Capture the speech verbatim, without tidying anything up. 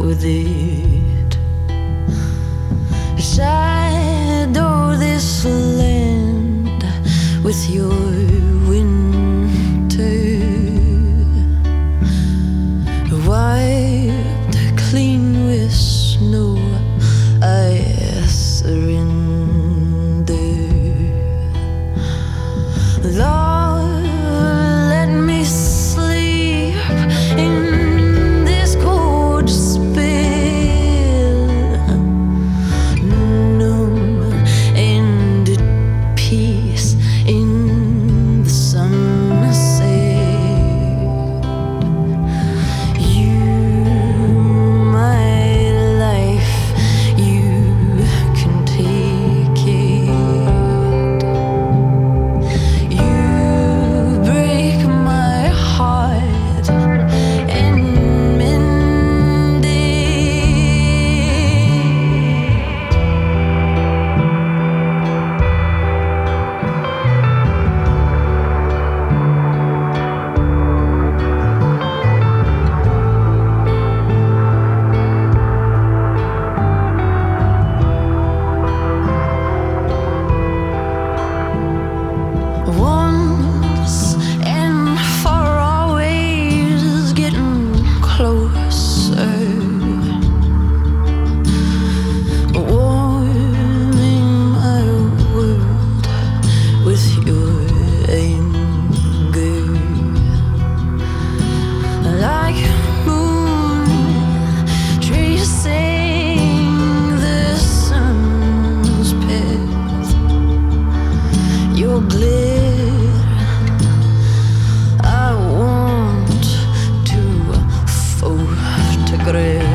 with it. Shadow this land with your winter, wiped clean with snow. I surrender. Lord, let me sleep in this cold spill, numb and at peace in the sunset. You, my life, you can take it. You break my heart and mend it. Once and for always, getting closer, warming my world with your anger. Like a moon tracing the sun's path, your glare I want to photograph.